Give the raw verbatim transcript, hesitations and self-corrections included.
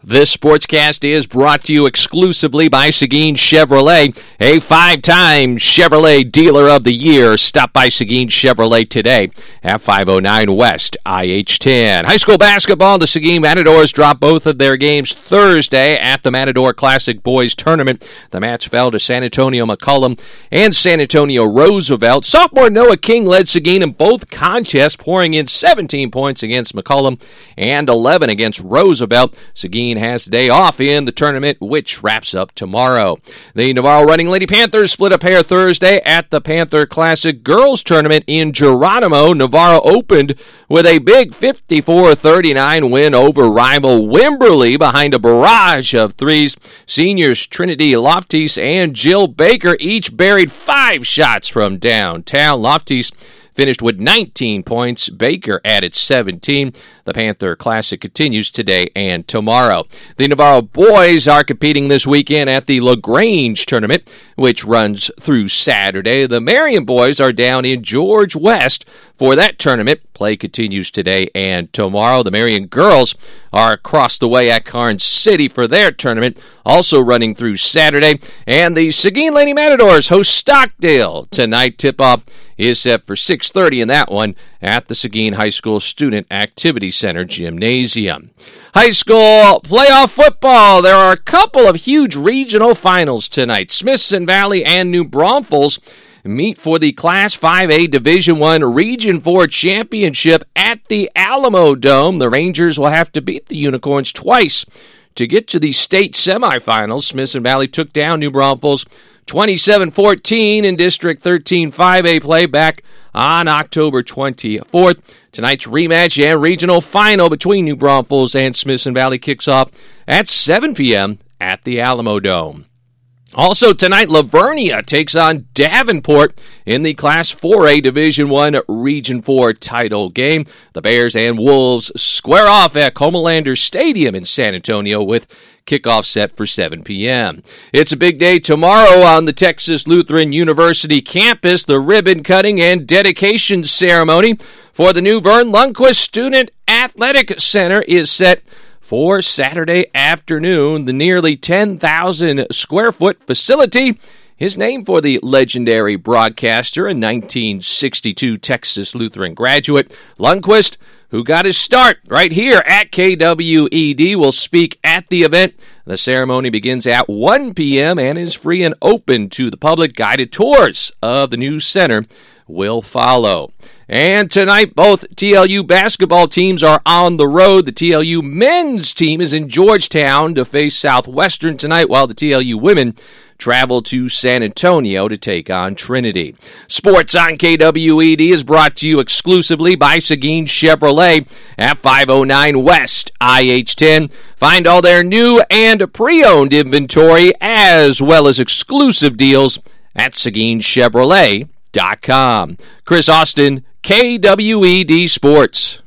This sportscast is brought to you exclusively by Seguin Chevrolet, a five-time Chevrolet Dealer of the Year. Stop by Seguin Chevrolet today at five oh nine West I H ten. High school basketball, the Seguin Matadors dropped both of their games Thursday at the Matador Classic Boys Tournament. The match fell to San Antonio McCollum and San Antonio Roosevelt. Sophomore Noah King led Seguin in both contests, pouring in seventeen points against McCollum and eleven against Roosevelt. Seguin has a day off in the tournament, which wraps up tomorrow. The Navarro Running Lady Panthers split a pair Thursday at the Panther Classic Girls Tournament in Geronimo. Navarro opened with a big fifty-four thirty-nine win over rival Wimberley behind a barrage of threes. Seniors Trinity Loftis and Jill Baker each buried five shots from downtown. Loftis finished with nineteen points. Baker added seventeen. The Panther Classic continues today and tomorrow. The Navarro boys are competing this weekend at the LaGrange Tournament, which runs through Saturday. The Marion boys are down in George West for that tournament. Play continues today and tomorrow. The Marion girls are across the way at Karnes City for their tournament, also running through Saturday. And the Seguin Lady Matadors host Stockdale tonight. Tip-off is set for six thirty in that one at the Seguin High School Student Activity Center Gymnasium. High school playoff football. There are a couple of huge regional finals tonight. Smithson Valley and New Braunfels meet for the Class five A Division I Region four Championship at the Alamo Dome. The Rangers will have to beat the Unicorns twice to get to the state semifinals. Smithson Valley took down New Braunfels twenty-seven fourteen in District thirteen five A play back on October twenty-fourth. Tonight's rematch and regional final between New Braunfels and Smithson Valley kicks off at seven p.m. at the Alamo Dome. Also tonight, Lavernia takes on Davenport in the Class four A Division I Region four title game. The Bears and Wolves square off at Comalander Stadium in San Antonio with kickoff set for seven p.m. It's a big day tomorrow on the Texas Lutheran University campus. The ribbon cutting and dedication ceremony for the new Vern Lundquist Student Athletic Center is set for Saturday afternoon. The nearly ten thousand square foot facility is named for the legendary broadcaster and nineteen sixty-two Texas Lutheran graduate. Lundquist, who got his start right here at K W E D, will speak at the event. The ceremony begins at one p.m. and is free and open to the public. Guided tours of the new center will follow. And tonight, both T L U basketball teams are on the road. The T L U men's team is in Georgetown to face Southwestern tonight, while the T L U women travel to San Antonio to take on Trinity. Sports on K W E D is brought to you exclusively by Seguin Chevrolet at five oh nine West I H ten. Find all their new and pre-owned inventory as well as exclusive deals at Seguin Chevrolet dot com. Chris Austin, K W E D Sports.